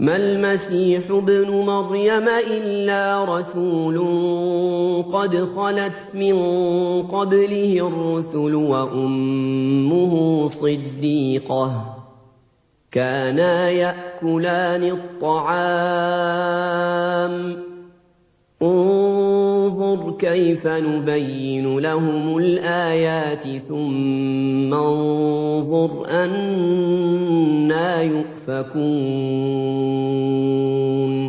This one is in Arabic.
مَا الْمَسِيحُ ابْنُ مَرْيَمَ إِلَّا رَسُولٌ قَدْ خَلَتْ مِن قَبْلِهِ الرُّسُلُ وَأُمُّهُ صِدِّيقَةٌ ۖ كَانَا يَأْكُلَانِ الطَّعَامَ ۗ انظُرْ كَيْفَ نُبَيِّنُ لَهُمُ الْآيَاتِ ثُمَّ انظُرْ أَنَّىٰ يُؤْفَكُونَ